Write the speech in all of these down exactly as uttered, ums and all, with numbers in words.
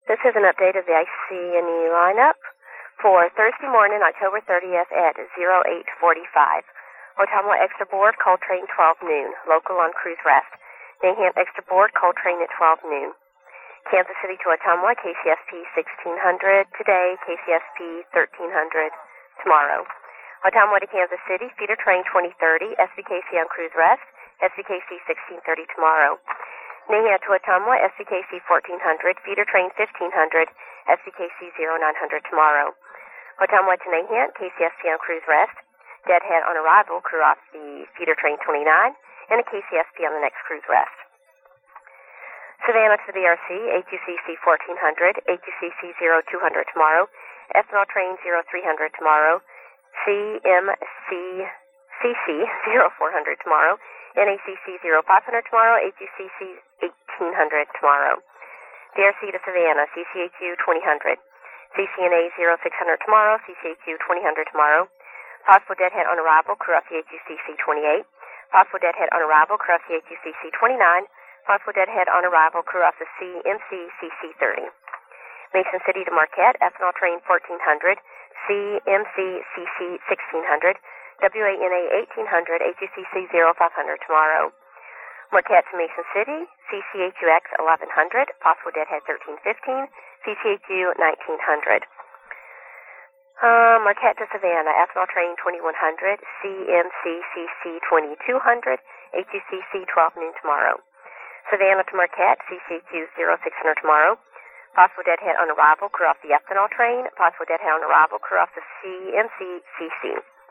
This is an update of the I C and E lineup for Thursday morning, October thirtieth at oh eight forty-five. Ottumwa Extra Board, Coltrane, twelve noon. Local on cruise rest. Nahant Extra Board, Coltrane at twelve noon. Kansas City to Ottumwa, K C S P sixteen hundred today, K C S P thirteen hundred tomorrow. Ottumwa to Kansas City, feeder train twenty thirty, S B K C on cruise rest, S B K C sixteen thirty tomorrow. Nahant to Ottumwa, S B K C fourteen hundred, feeder train fifteen hundred, S B K C oh nine hundred tomorrow. Ottumwa to Nahant, K C S P on cruise rest, deadhead on arrival, crew off the feeder train twenty-nine, and a K C S P on the next cruise rest. Savannah to the B R C, A Q C C fourteen hundred, A Q C C oh two hundred tomorrow, ethanol train oh three hundred tomorrow, C M C C C oh four hundred tomorrow, N A C C oh five hundred tomorrow, A Q C C eighteen hundred tomorrow. D R C to Savannah, C C A Q twenty hundred, C C N A oh six hundred tomorrow, C C A Q twenty hundred tomorrow. Possible deadhead on arrival, crew off the A Q C C twenty-eight. Possible deadhead on arrival, crew off the A Q C C twenty-nine. Possible deadhead on arrival, crew off the C M C C C thirty. Mason City to Marquette, ethanol train fourteen hundred, C M C C C sixteen hundred, W A N A eighteen hundred, A Q C C oh five hundred tomorrow. Marquette to Mason City, C C A Q X eleven hundred, possible deadhead thirteen fifteen, C C A Q nineteen hundred. Uh, Marquette to Savannah, ethanol train twenty-one hundred, C M C C C twenty-two hundred, A Q C C twelve noon tomorrow. Savannah to Marquette, C C A Q oh six hundred tomorrow. Possible deadhead on arrival, crew off the ethanol train. Possible deadhead on arrival, crew off the C M C C C.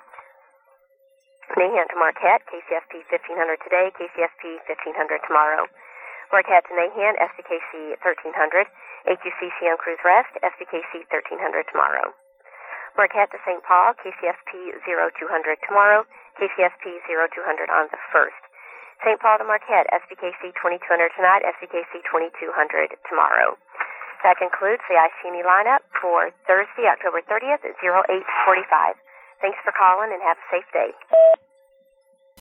Nahant to Marquette, K C S P fifteen hundred today, K C S P fifteen hundred tomorrow. Marquette to Nahant, S B K C thirteen hundred, A Q C C on cruise rest, S B K C thirteen hundred tomorrow. Marquette to Saint Paul, K C S P oh two hundred tomorrow, K C S P oh two hundred on the first. Saint Paul to Marquette, S B K C twenty-two hundred tonight, S B K C twenty-two hundred tomorrow. That concludes the I C and E lineup for Thursday, October thirtieth at oh eight forty-five. Thanks for calling and have a safe day.